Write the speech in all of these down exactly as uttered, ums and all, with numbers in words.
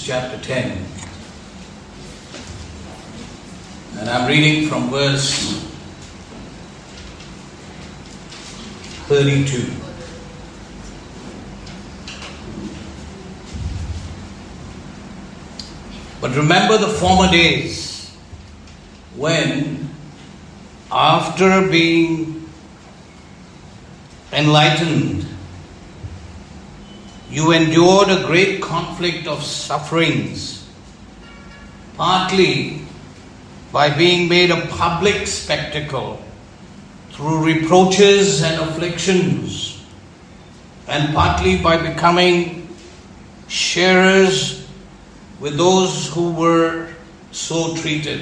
chapter ten. And I'm reading from verse thirty-two. But remember the former days when, after being enlightened, you endured a great conflict of sufferings, partly by being made a public spectacle through reproaches and afflictions, and partly by becoming sharers with those who were so treated.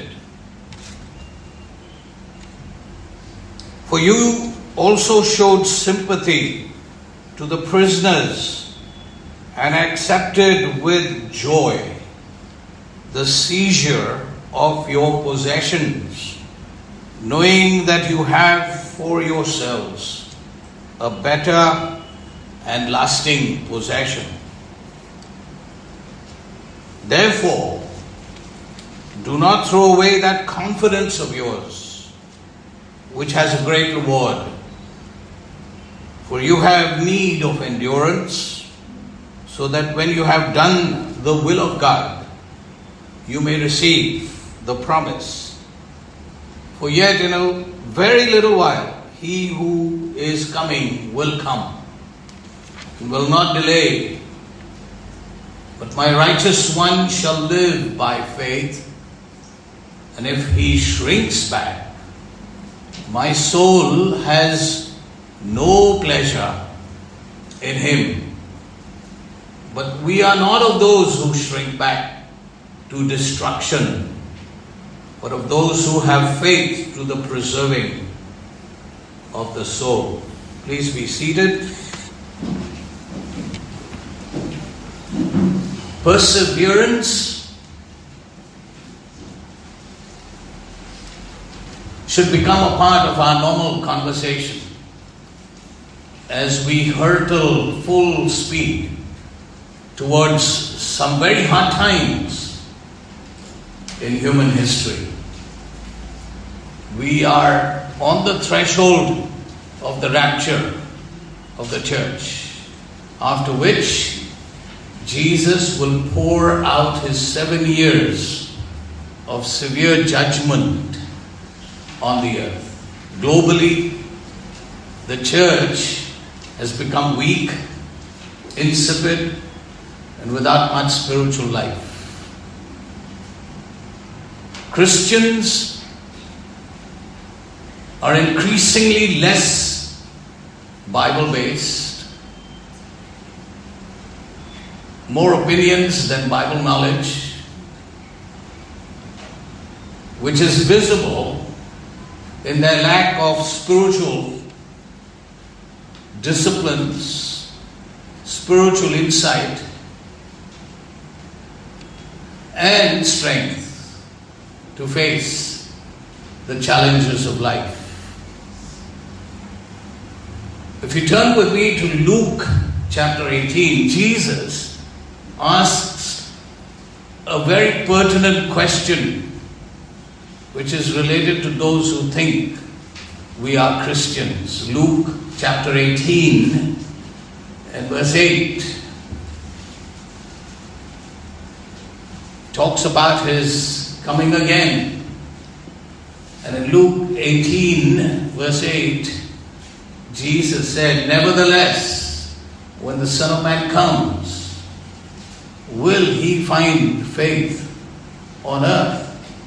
For you also showed sympathy to the prisoners and accepted with joy the seizure of your possessions, knowing that you have for yourselves a better and lasting possession. Therefore, do not throw away that confidence of yours, which has a great reward. For you have need of endurance, so that when you have done the will of God, you may receive the promise. For yet in a very little while, he who is coming will come, and will not delay. But my righteous one shall live by faith, and if he shrinks back, my soul has no pleasure in him. But we are not of those who shrink back to destruction, but of those who have faith to the preserving of the soul. Please be seated. Perseverance should become a part of our normal conversation as we hurtle full speed towards some very hard times in human history. We are on the threshold of the rapture of the church, after which Jesus will pour out his seven years of severe judgment on the earth. Globally, the church has become weak, insipid, and without much spiritual life. Christians are increasingly less Bible-based, more opinions than Bible knowledge, which is visible in their lack of spiritual disciplines, spiritual insight, and strength to face the challenges of life. If you turn with me to Luke chapter eighteen, Jesus asks a very pertinent question which is related to those who think we are Christians. Luke chapter eighteen and verse eight talks about his coming again. And in Luke eighteen verse eight, Jesus said, "Nevertheless, when the Son of Man comes, will he find faith on earth?"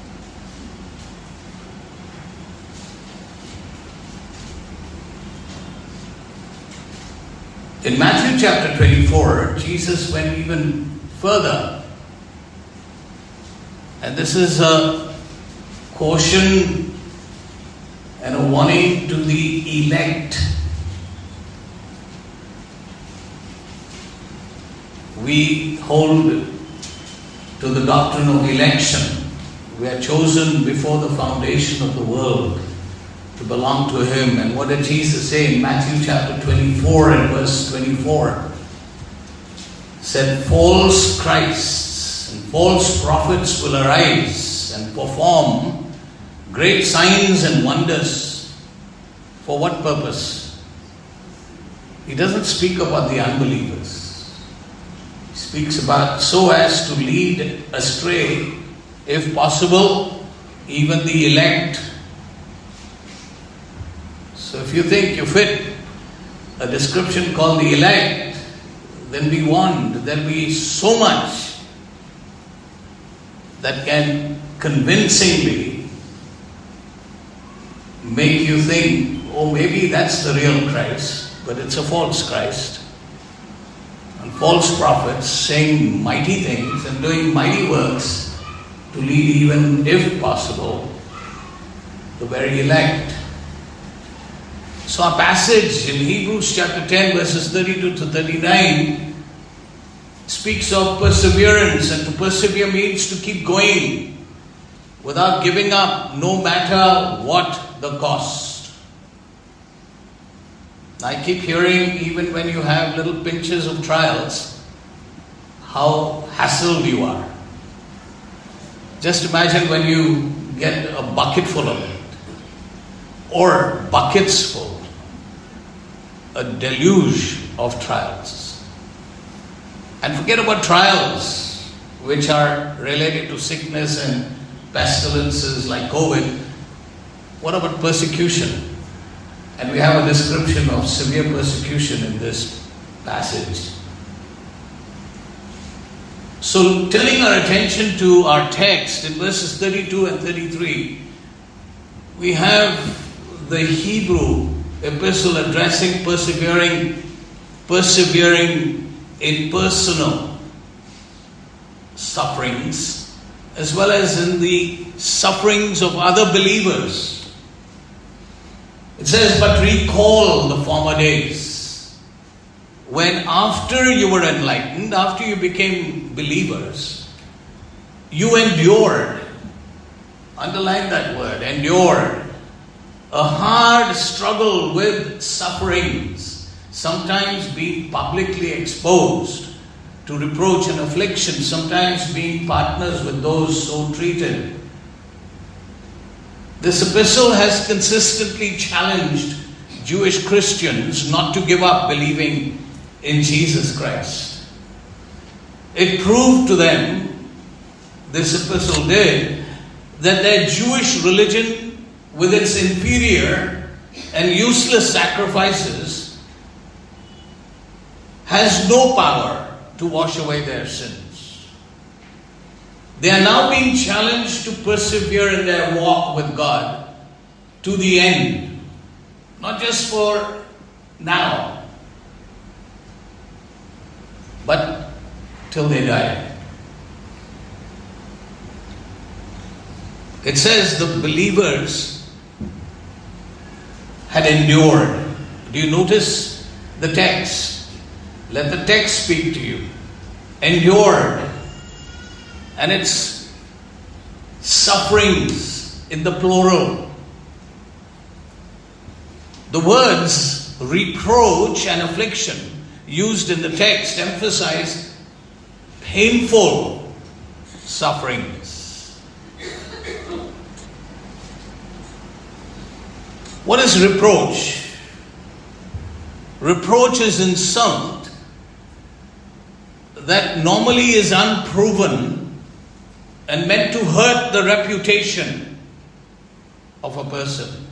In Matthew chapter twenty-four, Jesus went even further. And this is a caution and a warning to the elect. We hold to the doctrine of election. We are chosen before the foundation of the world to belong to him. And what did Jesus say in Matthew chapter twenty-four and verse twenty-four? Said, false Christs false prophets will arise and perform great signs and wonders. For what purpose? He doesn't speak about the unbelievers. He speaks about so as to lead astray, if possible, even the elect. So if you think you fit a description called the elect, then be warned. There'll be so much that can convincingly make you think, oh, maybe that's the real Christ, but it's a false Christ. And false prophets saying mighty things and doing mighty works to lead even, if possible, the very elect. So our passage in Hebrews chapter ten verses thirty-two to thirty-nine speaks of perseverance, and to persevere means to keep going without giving up, no matter what the cost. I keep hearing, even when you have little pinches of trials, how hassled you are. Just imagine when you get a bucket full of it, or buckets full, a deluge of trials. And forget about trials which are related to sickness and pestilences like COVID. What about persecution? And we have a description of severe persecution in this passage. So turning our attention to our text in verses thirty-two and thirty-three, we have the Hebrew epistle addressing persevering, persevering in personal sufferings, as well as in the sufferings of other believers. It says, but recall the former days, when after you were enlightened, after you became believers, you endured, underline that word, endured, a hard struggle with sufferings, sometimes being publicly exposed to reproach and affliction, sometimes being partners with those so treated. This epistle has consistently challenged Jewish Christians not to give up believing in Jesus Christ. It proved to them, this epistle did, that their Jewish religion, with its inferior and useless sacrifices, has no power to wash away their sins. They are now being challenged to persevere in their walk with God to the end, not just for now, but till they die. It says the believers had endured. Do you notice the text? Let the text speak to you. Endured. And it's sufferings in the plural. The words reproach and affliction used in the text emphasize painful sufferings. What is reproach? Reproach is insult that normally is unproven and meant to hurt the reputation of a person.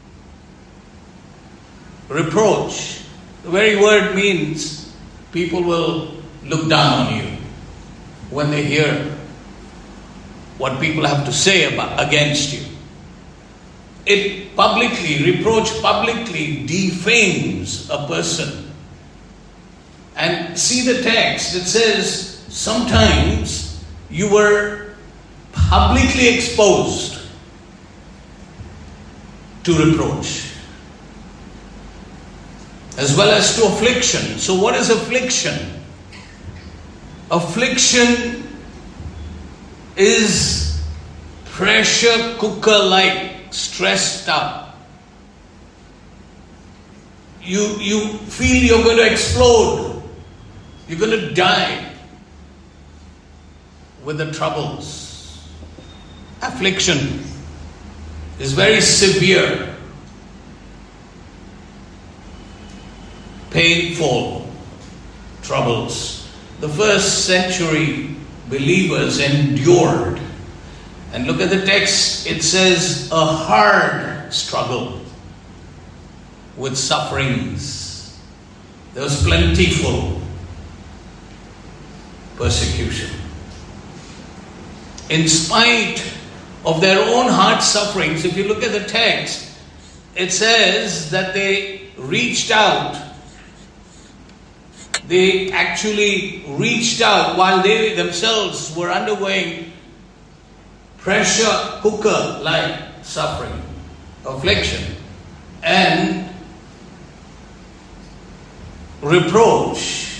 Reproach, the very word means people will look down on you when they hear what people have to say about against you. It publicly, reproach publicly defames a person. And see the text, it says, sometimes you were publicly exposed to reproach, as well as to affliction. So what is affliction? Affliction is pressure cooker-like, stressed up. You, you feel you're going to explode. You're going to die. with the troubles. Affliction is very severe, painful troubles. The first century believers endured. And look at the text, it says a hard struggle with sufferings. There was plentiful persecution. In spite of their own hard sufferings, if you look at the text, it says that they reached out. They actually reached out while they themselves were undergoing pressure cooker-like suffering, affliction, and reproach.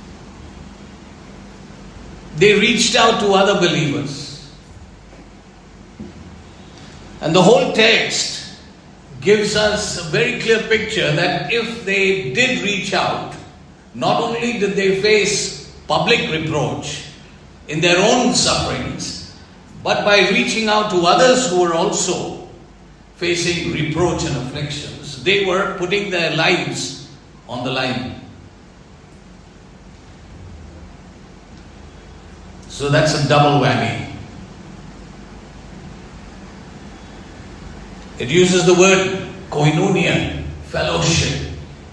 They reached out to other believers. And the whole text gives us a very clear picture that if they did reach out, not only did they face public reproach in their own sufferings, but by reaching out to others who were also facing reproach and afflictions, they were putting their lives on the line. So that's a double whammy. It uses the word koinonia, fellowship,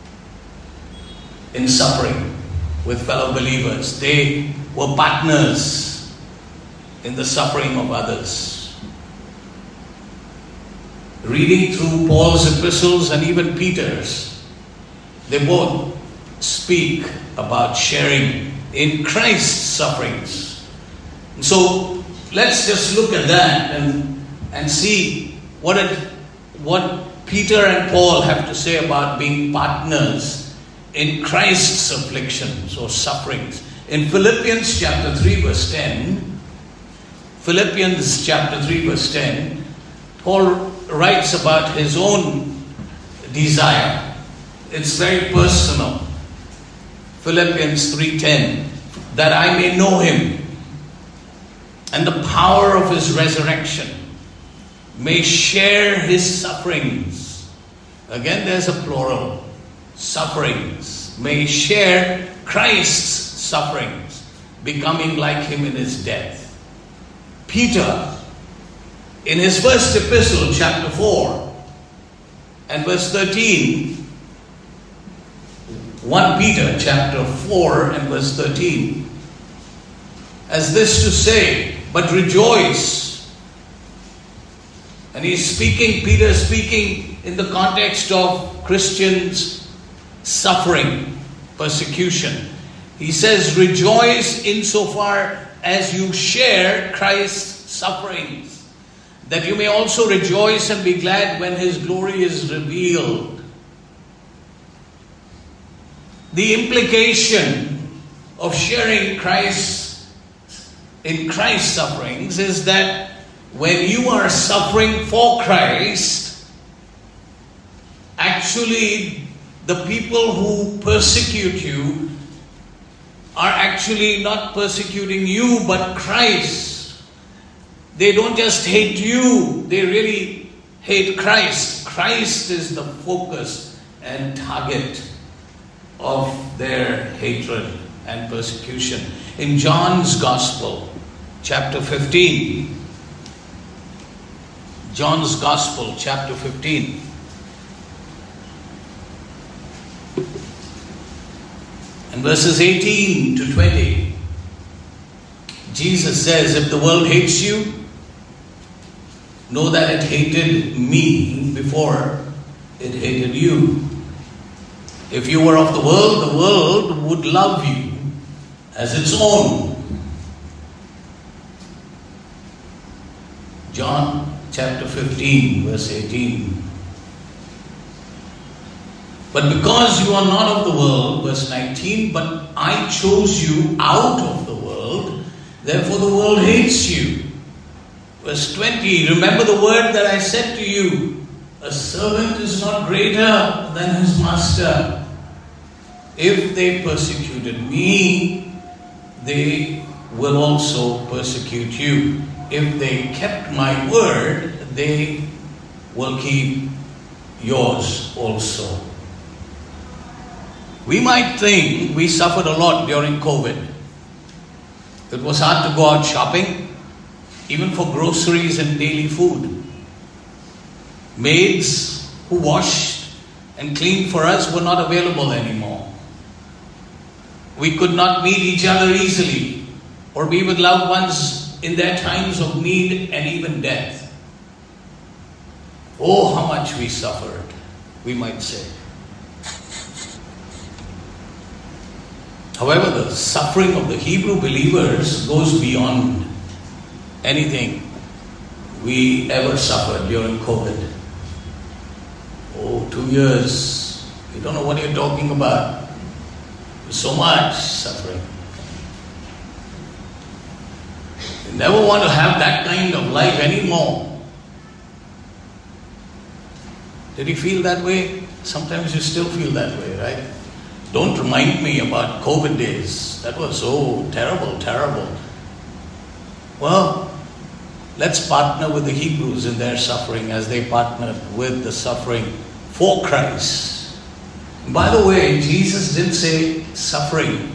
in suffering with fellow believers. They were partners in the suffering of others. Reading through Paul's epistles and even Peter's, they both speak about sharing in Christ's sufferings. And so let's just look at that and, and see what it, what Peter and Paul have to say about being partners in Christ's afflictions or sufferings. In Philippians chapter three verse ten, Philippians chapter three verse ten, Paul writes about his own desire. It's very personal. Philippians three ten, that I may know him and the power of his resurrection, may share his sufferings. Again, there's a plural. Sufferings, may share Christ's sufferings, becoming like him in his death. Peter, in his first epistle, chapter four and verse thirteen, First Peter chapter four and verse thirteen, as this to say, but rejoice. And he's speaking, Peter is speaking in the context of Christians suffering, persecution. He says, rejoice insofar as you share Christ's sufferings, that you may also rejoice and be glad when his glory is revealed. The implication of sharing Christ in Christ's sufferings is that when you are suffering for Christ, actually the people who persecute you are actually not persecuting you but Christ. They don't just hate you, they really hate Christ. Christ is the focus and target of their hatred and persecution. In John's Gospel, chapter fifteen, John's Gospel, chapter fifteen, and verses eighteen to twenty, Jesus says, if the world hates you, know that it hated me before it hated you. If you were of the world, the world would love you as its own. John chapter fifteen, verse eighteen. But because you are not of the world, verse nineteen, but I chose you out of the world, therefore the world hates you. Verse twenty, remember the word that I said to you, a servant is not greater than his master. If they persecuted me, they will also persecute you. If they kept my word, they will keep yours also. We might think we suffered a lot during COVID. It was hard to go out shopping, even for groceries and daily food. Maids who washed and cleaned for us were not available anymore. We could not meet each other easily or be with loved ones in their times of need and even death. Oh, how much we suffered, we might say. However, the suffering of the Hebrew believers goes beyond anything we ever suffered during COVID. Oh, two years. You don't know what you're talking about. So much suffering. You never want to have that kind of life anymore. Did you feel that way? Sometimes you still feel that way, right? Don't remind me about COVID days. That was so terrible, terrible. Well, let's partner with the Hebrews in their suffering as they partnered with the suffering for Christ. By the way, Jesus didn't say suffering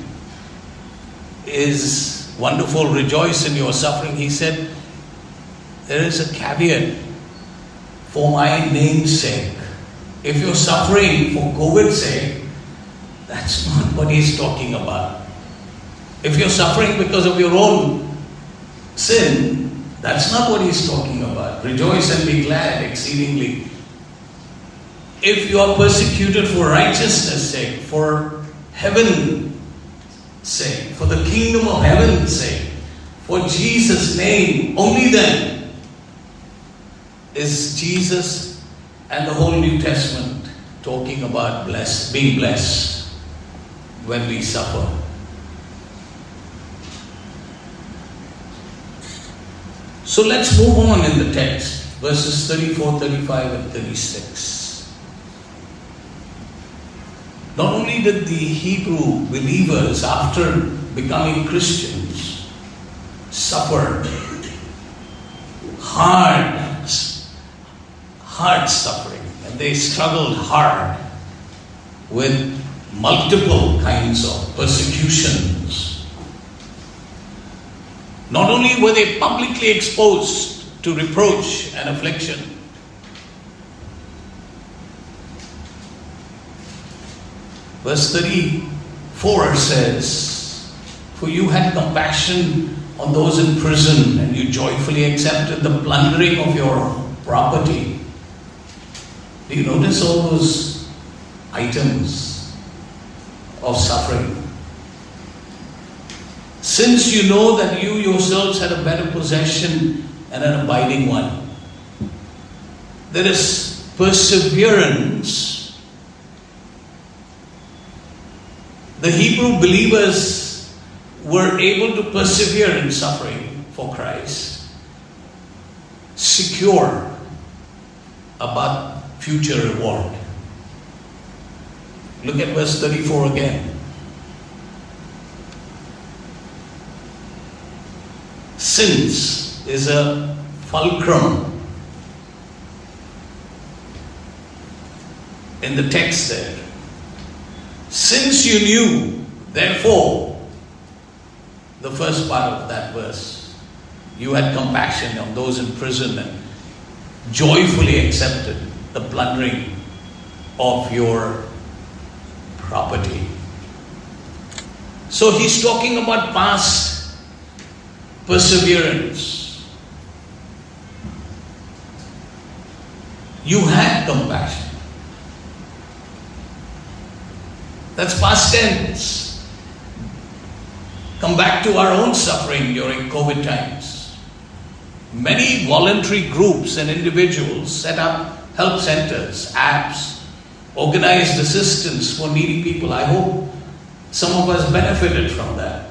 is wonderful, rejoice in your suffering. He said there is a caveat, for my name's sake. If you're suffering for COVID's sake, that's not what he's talking about. If you're suffering because of your own sin, that's not what he's talking about. Rejoice and be glad exceedingly. If you are persecuted for righteousness' sake, for heaven's sake, for the kingdom of heaven's sake, for Jesus' name, only then is Jesus and the whole New Testament talking about blessed, being blessed when we suffer. So let's move on in the text, verses thirty-four, thirty-five and thirty-six. Not only did the Hebrew believers, after becoming Christians, suffer hard, hard suffering, and they struggled hard with multiple kinds of persecutions. Not only were they publicly exposed to reproach and affliction, verse thirty-four says, for you had compassion on those in prison, and you joyfully accepted the plundering of your property. Do you notice all those items of suffering? Since you know that you yourselves had a better possession and an abiding one. There is perseverance. The Hebrew believers were able to persevere in suffering for Christ, secure about future reward. Look at verse thirty-four again. Since is a fulcrum in the text there. Since you knew, therefore, the first part of that verse, you had compassion on those in prison and joyfully accepted the plundering of your property. So he's talking about past perseverance. You had compassion. That's past tense. Come back to our own suffering during COVID times. Many voluntary groups and individuals set up help centers, apps, organized assistance for needy people. I hope some of us benefited from that.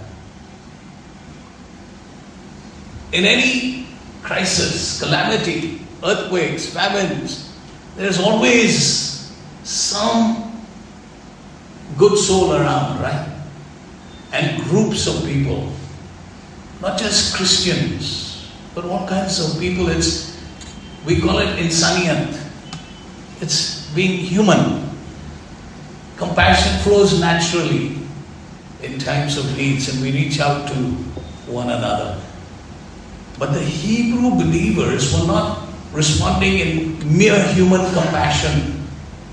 In any crisis, calamity, earthquakes, famines, there's always some good soul around, right? And groups of people not just Christians, but all kinds of people. It's, we call it insaniyat. It's being human. Compassion flows naturally in times of needs, and we reach out to one another. But the Hebrew believers were not responding in mere human compassion.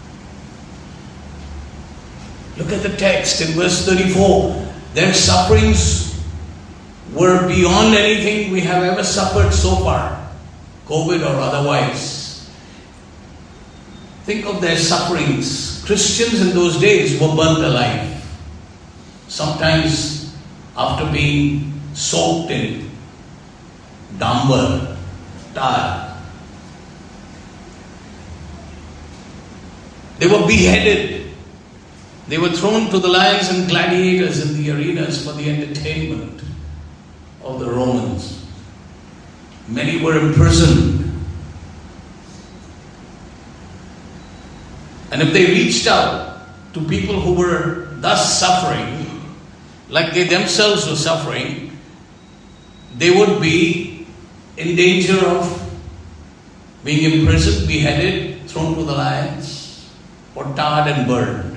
Look at the text in verse thirty-four. Their sufferings were beyond anything we have ever suffered so far, COVID or otherwise. Think of their sufferings. Christians in those days were burnt alive. Sometimes after being soaked in dambar, tar. They were beheaded. They were thrown to the lions and gladiators in the arenas for the entertainment of the Romans. Many were imprisoned. And if they reached out to people who were thus suffering, like they themselves were suffering, they would be in danger of being imprisoned, beheaded, thrown to the lions, or tarred and burned.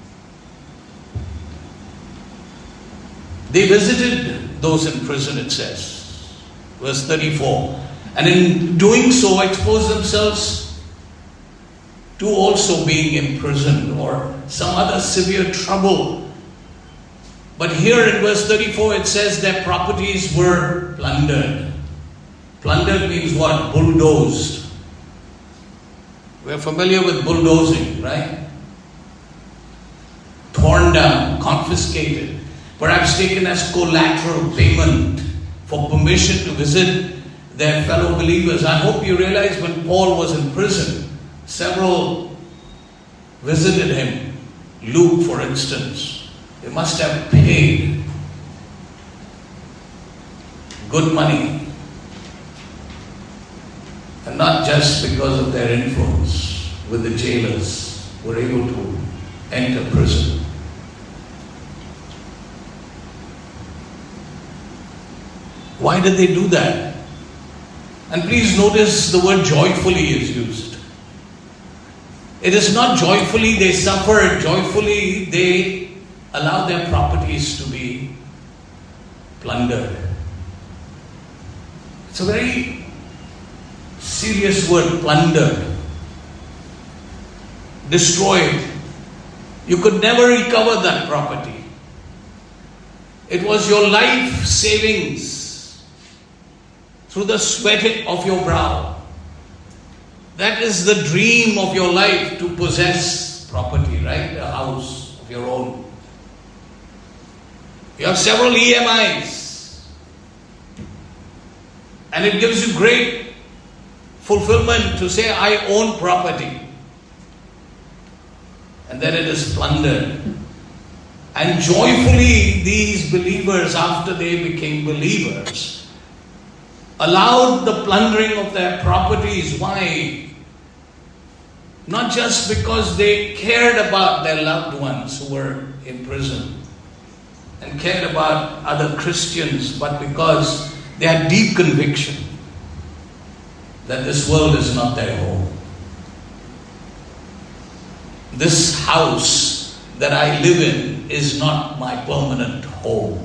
They visited those in prison, it says, verse thirty-four, and in doing so exposed themselves to also being imprisoned or some other severe trouble. But here in verse thirty-four it says their properties were plundered. Plundered means what? Bulldozed. We're familiar with bulldozing, right? Torn down, confiscated, perhaps taken as collateral payment for permission to visit their fellow believers. I hope you realize when Paul was in prison, several visited him. Luke, for instance. They must have paid good money. And not just because of their influence with the jailers, were able to enter prison. Why did they do that? And please notice the word joyfully is used. It is not joyfully they suffered, joyfully they allowed their properties to be plundered. It's a very serious word, plundered. Destroyed. You could never recover that property. It was your life savings through the sweat of your brow. That is the dream of your life, to possess property, right? A house of your own. You have several E M Is. And it gives you great fulfillment to say, I own property. And then it is plundered. And joyfully these believers, after they became believers, allowed the plundering of their properties. Why? Not just because they cared about their loved ones who were in prison and cared about other Christians, but because they had deep conviction that this world is not their home. This house that I live in is not my permanent home.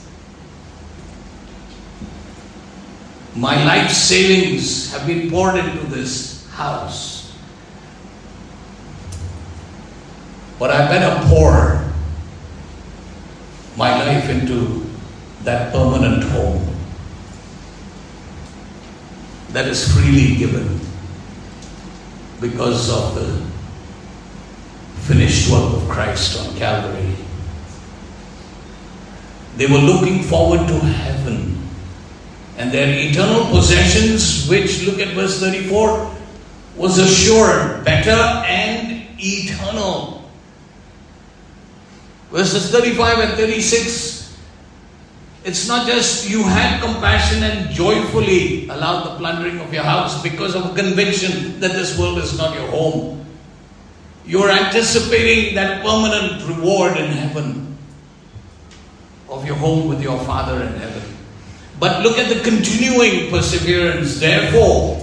My life savings have been poured into this house. But I better pour my life into that permanent home that is freely given because of the finished work of Christ on Calvary. They were looking forward to heaven and their eternal possessions, which, look at verse thirty-four, was assured, better and eternal. Verses thirty-five and thirty-six, it's not just you had compassion and joyfully allowed the plundering of your house because of a conviction that this world is not your home. You're anticipating that permanent reward in heaven of your home with your Father in heaven. But look at the continuing perseverance. Therefore,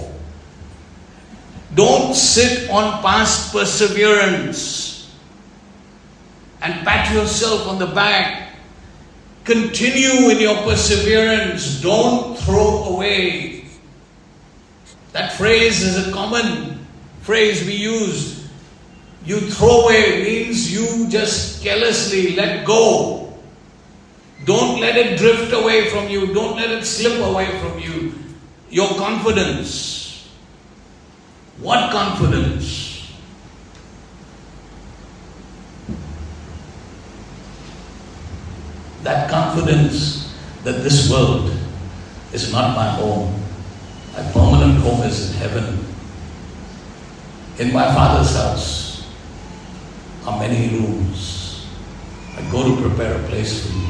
don't sit on past perseverance and pat yourself on the back. Continue in your perseverance. Don't throw away. That phrase is a common phrase we use. You throw away means you just carelessly let go. Don't let it drift away from you. Don't let it slip away from you. Your confidence. What confidence? That confidence that this world is not my home. My permanent home is in heaven. In my Father's house are many rooms. I go to prepare a place for you.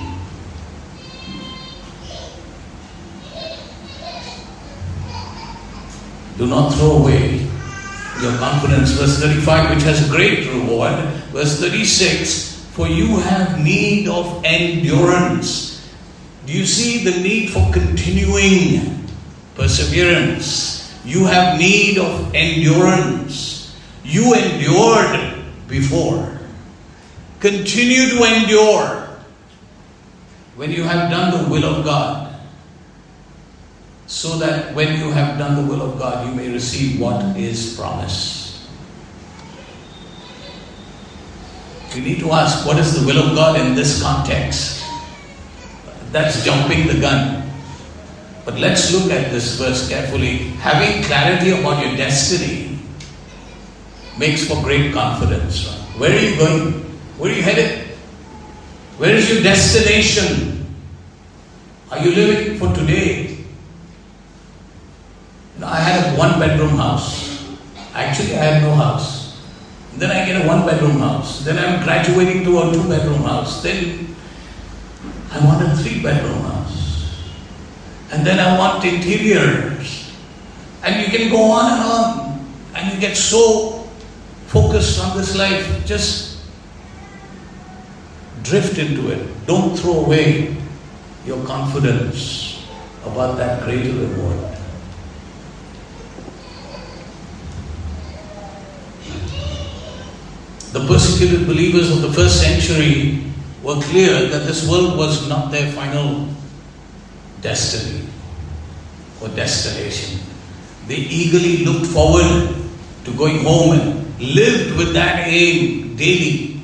Do not throw away your confidence. Verse thirty-five, which has a great reward. Verse thirty-six, for you have need of endurance. Do you see the need for continuing perseverance? You have need of endurance. You endured before. Continue to endure when you have done the will of God, so that when you have done the will of God, you may receive what is promised. We need to ask, what is the will of God in this context? That's jumping the gun. But let's look at this verse carefully. Having clarity about your destiny makes for great confidence. Where are you going? Where are you headed? Where is your destination? Are you living for today? You know, I had a one-bedroom house. Actually, I had no house. Then I get a one-bedroom house. Then I'm graduating to a two-bedroom house. Then I want a three-bedroom house. And then I want interiors. And you can go on and on. And you get so focused on this life. Just drift into it. Don't throw away your confidence about that greater reward. The persecuted believers of the first century were clear that this world was not their final destiny or destination. They eagerly looked forward to going home and lived with that aim daily,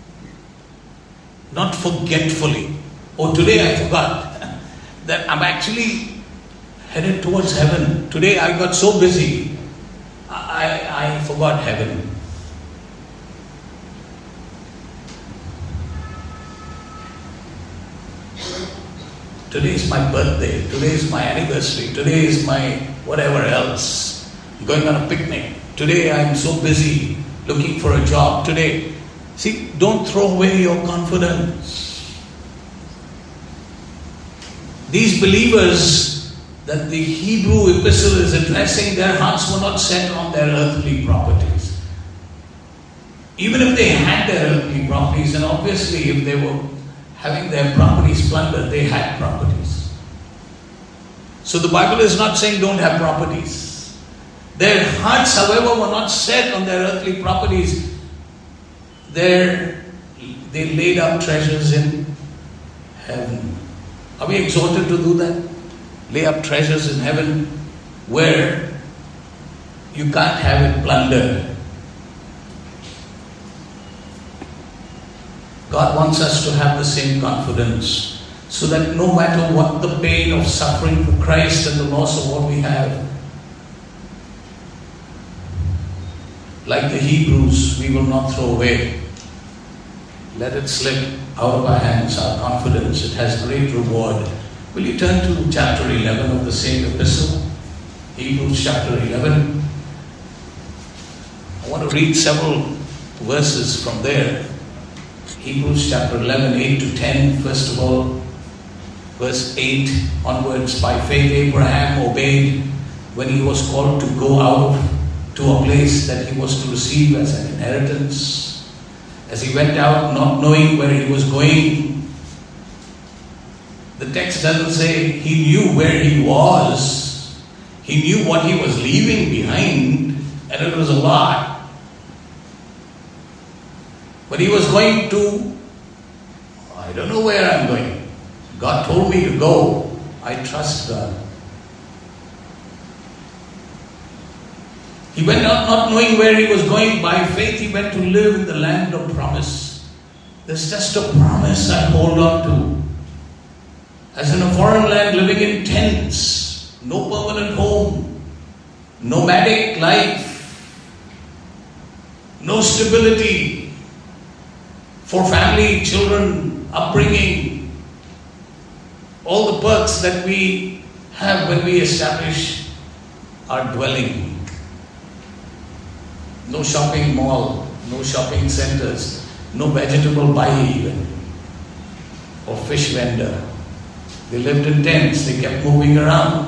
not forgetfully. Oh, today I forgot that I'm actually headed towards heaven. Today I got so busy, I, I forgot heaven. Today is my birthday. Today is my anniversary. Today is my whatever else. I'm going on a picnic. Today I'm so busy looking for a job. Today, see, don't throw away your confidence. These believers that the Hebrew epistle is addressing, their hearts were not set on their earthly properties. Even if they had their earthly properties, and obviously if they were having their properties plundered, they had properties. So the Bible is not saying don't have properties. Their hearts, however, were not set on their earthly properties. They're, they laid up treasures in heaven. Are we exhorted to do that? Lay up treasures in heaven where you can't have it plundered. God wants us to have the same confidence, so that no matter what the pain of suffering for Christ and the loss of what we have, like the Hebrews, we will not throw away. Let it slip out of our hands, our confidence. It has great reward. Will you turn to chapter eleven of the same epistle? Hebrews chapter eleven. I want to read several verses from there. Hebrews chapter eleven, eight to ten. First of all, verse eight onwards. By faith Abraham obeyed when he was called to go out to a place that he was to receive as an inheritance. As he went out, not knowing where he was going, The text doesn't say he knew where he was. He knew what he was leaving behind, and it was a lot. But he was going to, I don't know where I'm going. God told me to go. I trust God. He went out not knowing where he was going. By faith he went to live in the land of promise. There's just a promise I hold on to. As in a foreign land, living in tents, no permanent home, nomadic life, no stability for family, children, upbringing, all the perks that we have when we establish our dwelling. No shopping mall, no shopping centers, no vegetable buy even, or fish vendor. They lived in tents, they kept moving around.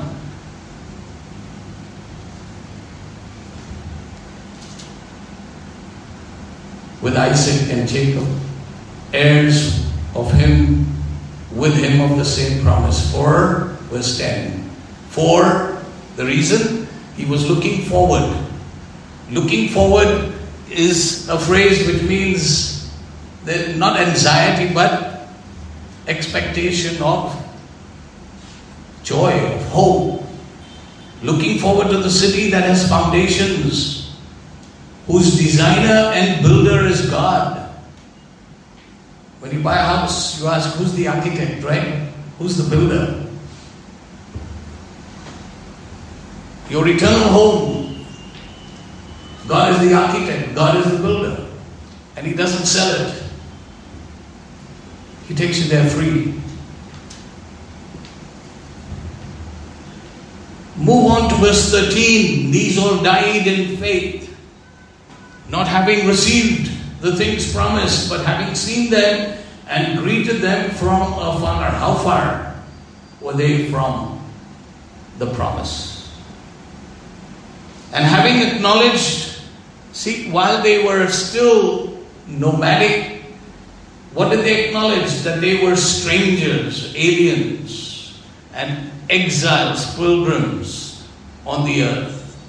With Isaac and Jacob, heirs of him, with him of the same promise. For, verse ten. For, the reason, he was looking forward. Looking forward is a phrase which means that not anxiety but expectation of joy, of hope. Looking forward to the city that has foundations, whose designer and builder is God. When you buy a house, you ask, who's the architect, right? Who's the builder? Your eternal home, God is the architect, God is the builder. And He doesn't sell it. He takes you there free. Move on to verse thirteen. These all died in faith, not having received the things promised, but having seen them and greeted them from afar. How far were they from the promise? And having acknowledged, see, while they were still nomadic, what did they acknowledge? That they were strangers, aliens, and exiles, pilgrims on the earth.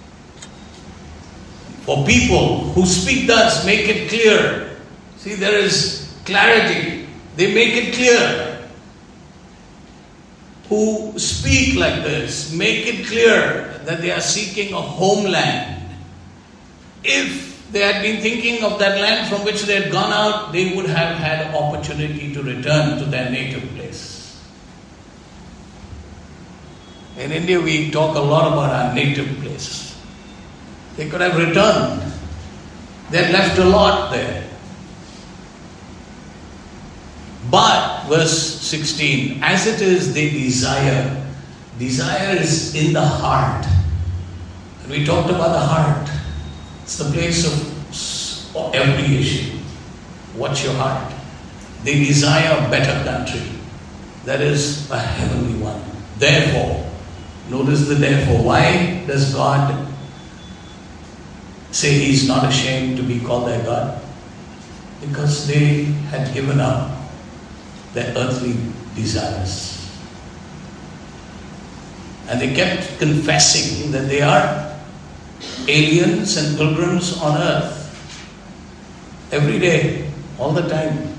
For people who speak thus, make it clear. See, there is clarity. They make it clear. Who speak like this, make it clear that they are seeking a homeland. If they had been thinking of that land from which they had gone out, they would have had opportunity to return to their native place. In India, we talk a lot about our native place. They could have returned. They had left a lot there. But, verse sixteen, as it is, they desire. Desire is in the heart. And we talked about the heart. It's the place of every issue. What's your heart? They desire a better country. That is a heavenly one. Therefore, notice the therefore. Why does God say He's not ashamed to be called their God? Because they had given up their earthly desires. And they kept confessing that they are aliens and pilgrims on earth. Every day, all the time.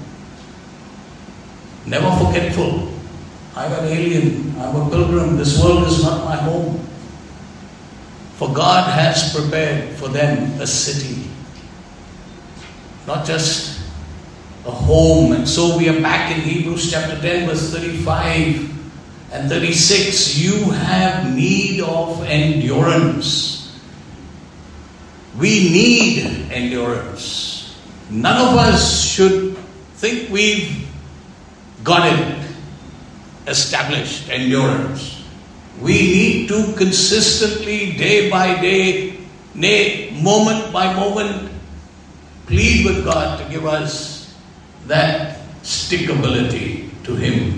Never forgetful. I'm an alien, I'm a pilgrim, this world is not my home. For God has prepared for them a city. Not just a home. And so we are back in Hebrews chapter ten, verse thirty-five and thirty-six. You have need of endurance. We need endurance. None of us should think we've got it established, endurance. We need to consistently, day by day, nay, moment by moment, plead with God to give us that stickability to Him.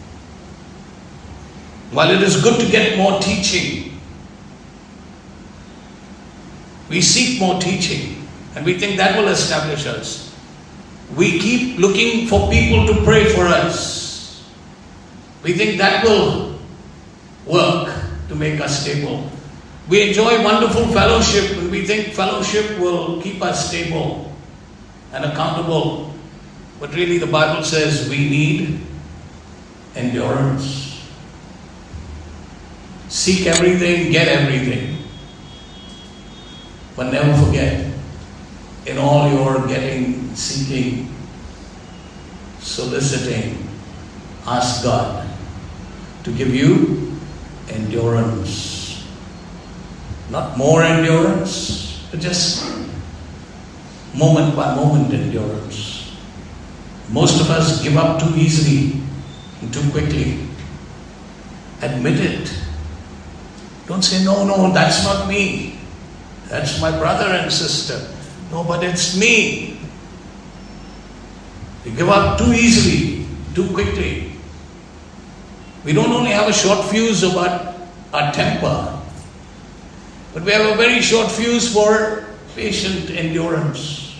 While it is good to get more teaching, we seek more teaching and we think that will establish us. We keep looking for people to pray for us We think that will work to make us stable. We enjoy wonderful fellowship and we think fellowship will keep us stable and accountable. But really the Bible says we need endurance. Seek everything, get everything. But never forget, in all your getting, seeking, soliciting, ask God to give you endurance. Not more endurance, but just moment by moment endurance. Most of us give up too easily and too quickly. Admit it. Don't say, no, no, that's not me. That's my brother and sister. No, but it's me. We give up too easily, too quickly. We don't only have a short fuse about our temper, but we have a very short fuse for patient endurance.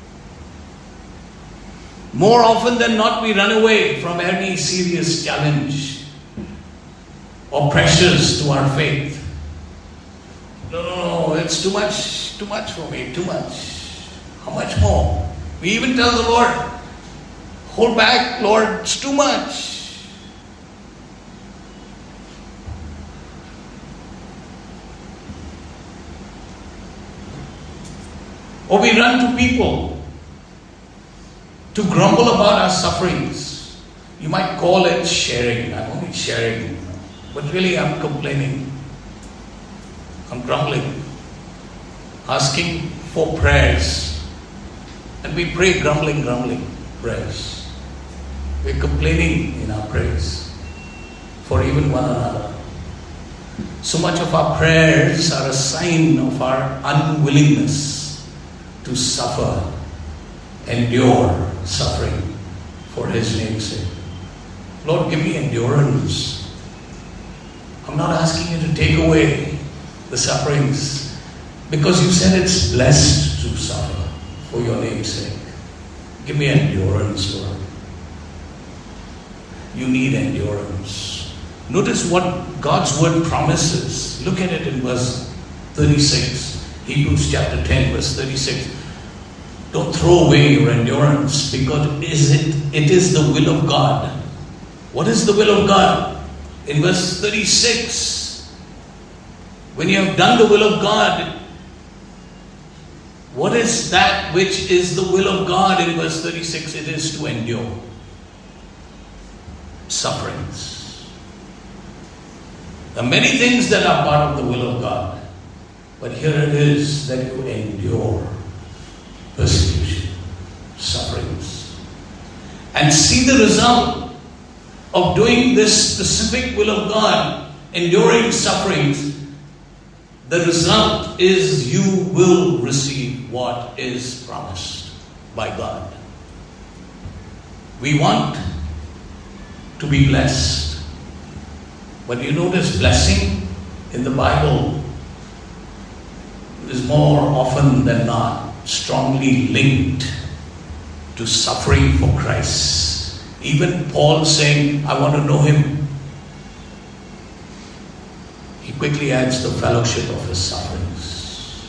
More often than not, we run away from any serious challenge or pressures to our faith. No, no, no, it's too much, too much for me, too much. How much more? We even tell the Lord, hold back, Lord, it's too much. Or we run to people to grumble about our sufferings. You might call it sharing. I'm only sharing. But really I'm complaining. I'm grumbling. Asking for prayers. And we pray grumbling, grumbling prayers. We're complaining in our prayers for even one another. So much of our prayers are a sign of our unwillingness to suffer, endure suffering for His name's sake. Lord, give me endurance. I'm not asking you to take away the sufferings, because you said it's blessed to suffer for your name's sake. Give me endurance, Lord. You need endurance. Notice what God's word promises. Look at it in verse thirty-six. Hebrews chapter ten, verse thirty-six. Don't throw away your endurance, because is it, it is the will of God. What is the will of God? In verse thirty-six, when you have done the will of God, what is that which is the will of God? In verse thirty-six, it is to endure sufferings. There are many things that are part of the will of God, but here it is that you endure persecution, sufferings, and see the result of doing this specific will of God, enduring sufferings. The result is you will receive what is promised by God. We want to be blessed, but you notice blessing in the Bible is more often than not strongly linked to suffering for Christ. Even Paul saying, I want to know Him, he quickly adds the fellowship of His sufferings.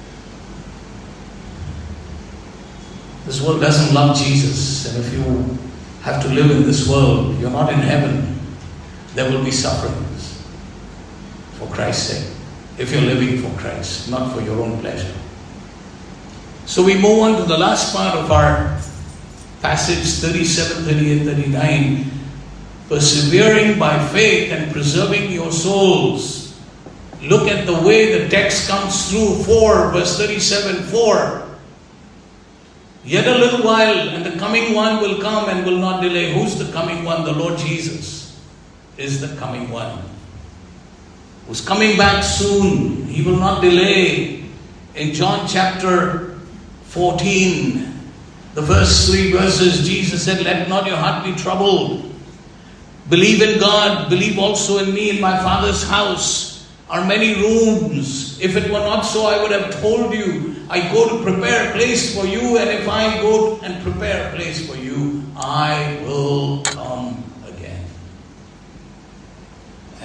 This world doesn't love Jesus, and if you have to live in this world, you're not in heaven. There will be sufferings for Christ's sake, if you're living for Christ, not for your own pleasure. So we move on to the last part of our passage, thirty-seven, thirty-eight, thirty-nine. Persevering by faith and preserving your souls. Look at the way the text comes through. four, verse thirty-seven, four. Yet a little while, and the coming one will come and will not delay. Who's the coming one? The Lord Jesus is the coming one, who's coming back soon. He will not delay. In John chapter fourteen, the first three verses, Jesus said, let not your heart be troubled. Believe in God, believe also in me. In my Father's house are many rooms. If it were not so, I would have told you. I go to prepare a place for you, and if I go and prepare a place for you, I will come again.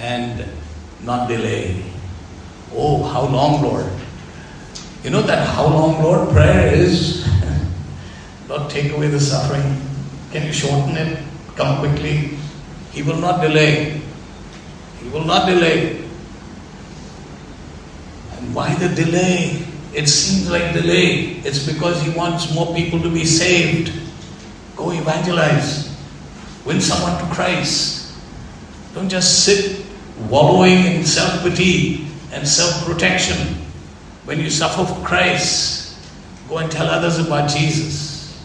and not delay. Oh, how long, Lord? You know that how long, Lord, prayer is? Lord, take away the suffering. Can you shorten it? Come quickly. He will not delay. He will not delay. And why the delay? It seems like delay. It's because He wants more people to be saved. Go evangelize. Win someone to Christ. Don't just sit wallowing in self-pity and self-protection. When you suffer for Christ, go and tell others about Jesus.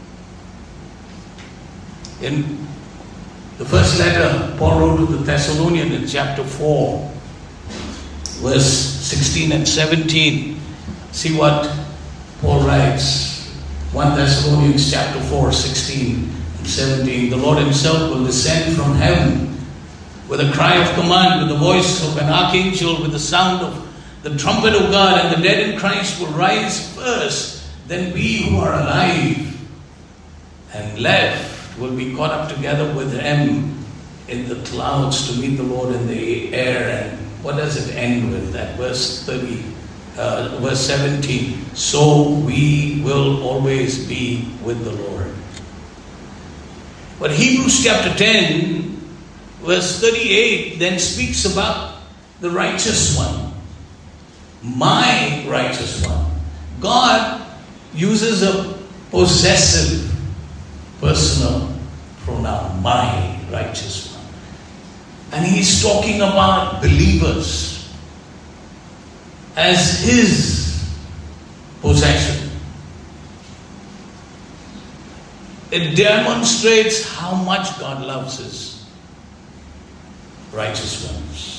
In the first letter Paul wrote to the Thessalonians in chapter four, verse sixteen and seventeen, see what Paul writes. First Thessalonians chapter four, sixteen and seventeen. The Lord Himself will descend from heaven with a cry of command, with the voice of an archangel, with the sound of the trumpet of God, and the dead in Christ will rise first. Then we who are alive and left will be caught up together with Him in the clouds to meet the Lord in the air. And what does it end with? That verse thirty, uh, verse seventeen. So we will always be with the Lord. But Hebrews chapter ten, verse thirty-eight, then speaks about the righteous one. My righteous one. God uses a possessive personal pronoun, my righteous one. And He's talking about believers as His possession. It demonstrates how much God loves His righteous ones.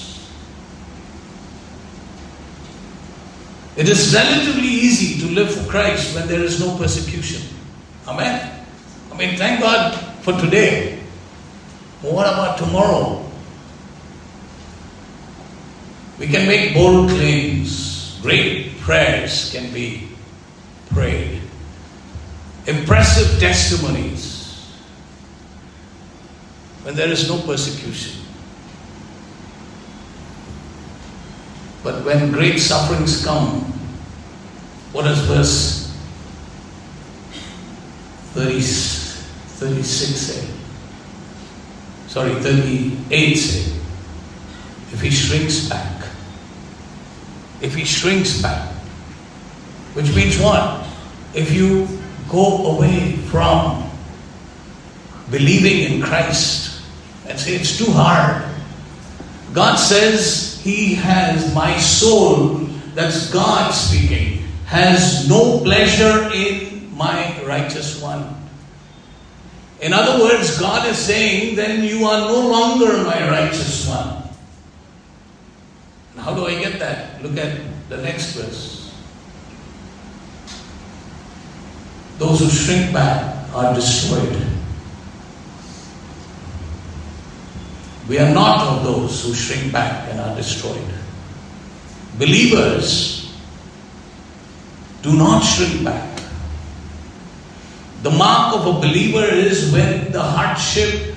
It is relatively easy to live for Christ when there is no persecution. Amen? I mean, thank God for today. But what about tomorrow? We can make bold claims. Great prayers can be prayed. Impressive testimonies when there is no persecution. But when great sufferings come, what does verse thirty, thirty-six say? Sorry, thirty-eight say? If he shrinks back. If he shrinks back. Which means what? If you go away from believing in Christ and say it's too hard. God says He has, my soul, that's God speaking, has no pleasure in my righteous one. In other words, God is saying, then you are no longer my righteous one. How do I get that? Look at the next verse. Those who shrink back are destroyed. We are not of those who shrink back and are destroyed. Believers do not shrink back. The mark of a believer is when the hardship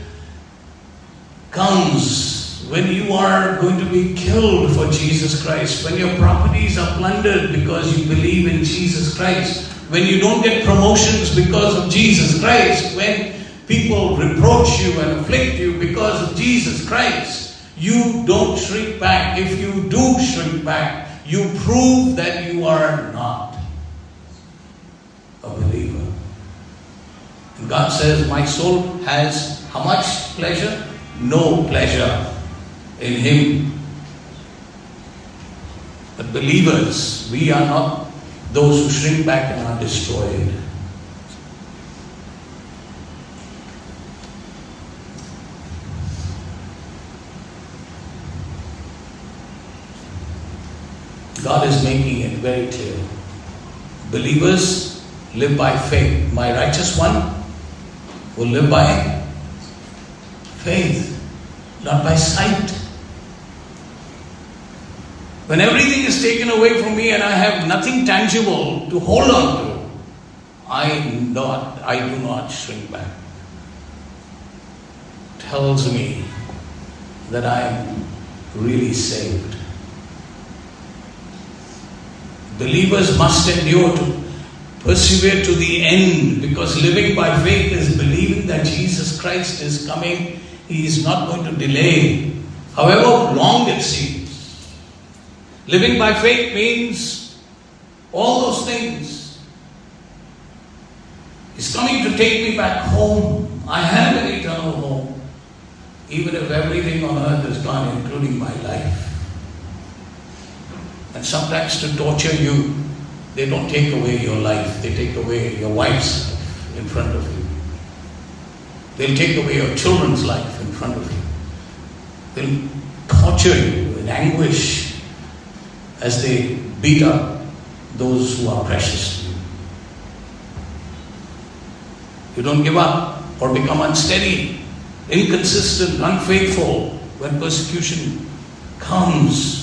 comes, when you are going to be killed for Jesus Christ, when your properties are plundered because you believe in Jesus Christ, when you don't get promotions because of Jesus Christ, when people reproach you and afflict you because of Jesus Christ, you don't shrink back. If you do shrink back, you prove that you are not a believer. And God says, my soul has how much pleasure? No pleasure in Him. But believers, we are not those who shrink back and are destroyed. God is making it very clear. Believers live by faith. My righteous one will live by faith, not by sight. When everything is taken away from me and I have nothing tangible to hold on to, I not, I do not shrink back. It tells me that I am really saved. Believers must endure to persevere to the end, because living by faith is believing that Jesus Christ is coming. He is not going to delay, however long it seems. Living by faith means all those things. He's coming to take me back home. I have an eternal home, even if everything on earth is gone, including my life. And sometimes to torture you, they don't take away your life. They take away your wife's life in front of you. They'll take away your children's life in front of you. They'll torture you in anguish as they beat up those who are precious to you. You don't give up or become unsteady, inconsistent, unfaithful when persecution comes,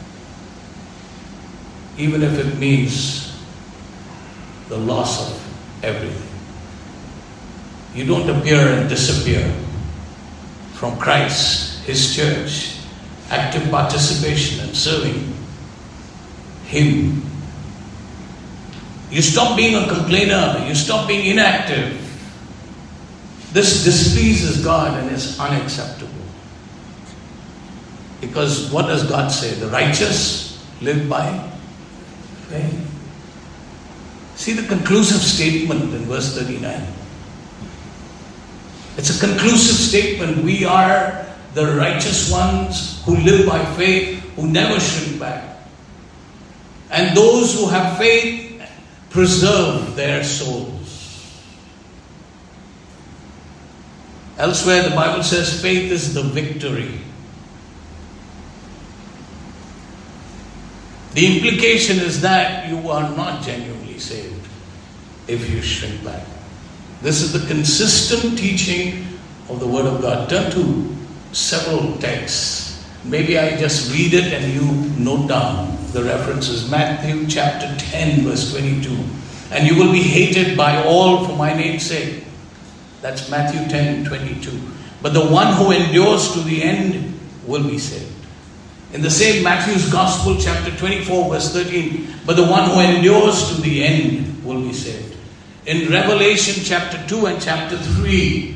even if it means the loss of everything. You don't appear and disappear from Christ, His church, active participation and serving Him. You stop being a complainer. You stop being inactive. This displeases God and is unacceptable. Because what does God say? The righteous live by faith. See the conclusive statement in verse thirty-nine. It's a conclusive statement. We are the righteous ones who live by faith, who never shrink back. And those who have faith preserve their souls. Elsewhere the Bible says faith is the victory. The implication is that you are not genuinely saved if you shrink back. This is the consistent teaching of the Word of God. Turn to several texts. Maybe I just read it and you note down the references. Matthew chapter ten verse twenty-two. And you will be hated by all for my name's sake. That's Matthew ten twenty-two. But the one who endures to the end will be saved. In the same Matthew's Gospel, chapter twenty-four, verse thirteen, but the one who endures to the end will be saved. In Revelation chapter two and chapter three,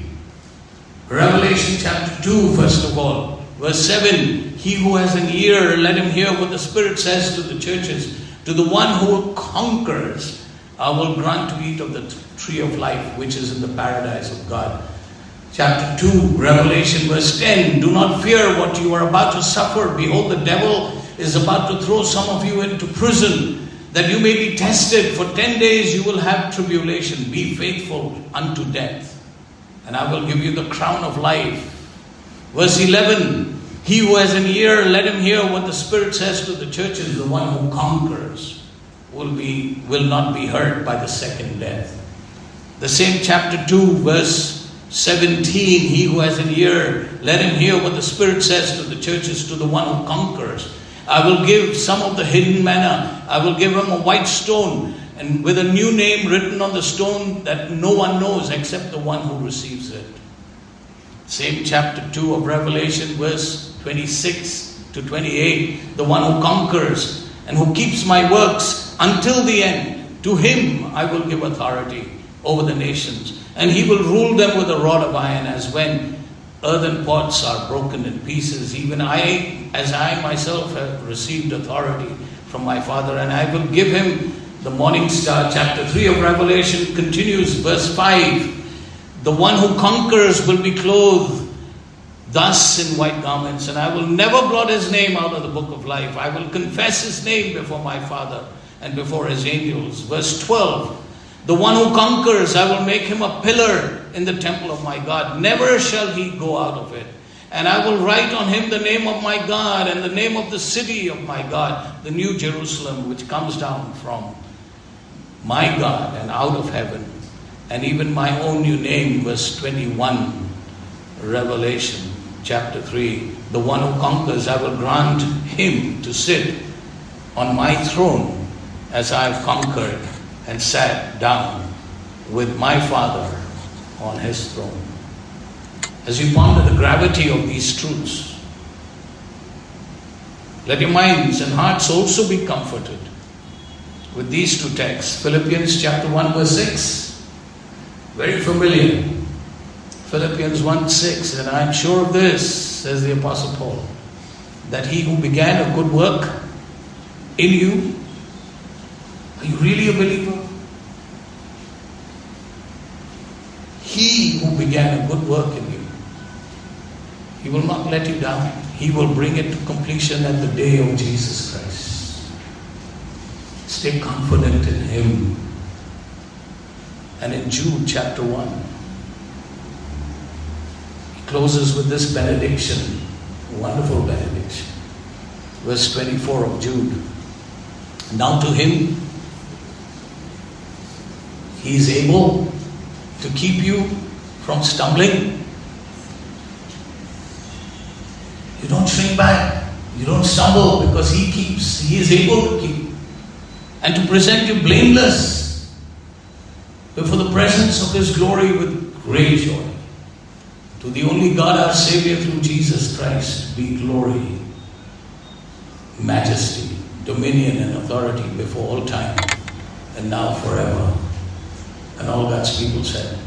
Revelation chapter two, first of all, verse seven, he who has an ear, let him hear what the Spirit says to the churches. To the one who conquers, I will grant to eat of the tree of life, which is in the paradise of God. Chapter two, Revelation verse ten, do not fear what you are about to suffer. Behold, the devil is about to throw some of you into prison, that you may be tested. For ten days you will have tribulation. Be faithful unto death, and I will give you the crown of life. Verse eleven, he who has an ear, let him hear what the Spirit says to the churches. The one who conquers will be will not be hurt by the second death. The same chapter two, verse seventeen, he who has an ear, let him hear what the Spirit says to the churches. To the one who conquers, I will give some of the hidden manna. I will give him a white stone, and with a new name written on the stone that no one knows except the one who receives it. Same chapter two of Revelation, verse twenty-six to twenty-eight. The one who conquers and who keeps my works until the end, to him I will give authority over the nations, and he will rule them with a rod of iron, as when earthen pots are broken in pieces. Even I, as I myself have received authority from my Father, and I will give him the morning star. Chapter three of Revelation continues, verse five. The one who conquers will be clothed thus in white garments, and I will never blot his name out of the book of life. I will confess his name before my Father and before his angels. Verse twelve. The one who conquers, I will make him a pillar in the temple of my God. Never shall he go out of it. And I will write on him the name of my God and the name of the city of my God, the new Jerusalem, which comes down from my God and out of heaven. And even my own new name, verse twenty-one, Revelation chapter three. The one who conquers, I will grant him to sit on my throne, as I have conquered and sat down with my Father on his throne. As you ponder the gravity of these truths, Let your minds and hearts also be comforted with these two texts. Philippians chapter one verse six. Very familiar. Philippians one six. And I am sure of this, says the Apostle Paul, that he who began a good work in you. Are you really a believer? He who began a good work in you, he will not let you down. He will bring it to completion at the day of Jesus Christ. Stay confident in Him. And in Jude chapter one, he closes with this benediction, a wonderful benediction. Verse twenty-four of Jude. Now to Him, He is able to keep you from stumbling. You don't shrink back. You don't stumble because He keeps. He is able to keep. And to present you blameless before the presence of His glory with great joy. To the only God our Savior through Jesus Christ be glory, majesty, dominion and authority before all time and now forever. And all God's people said,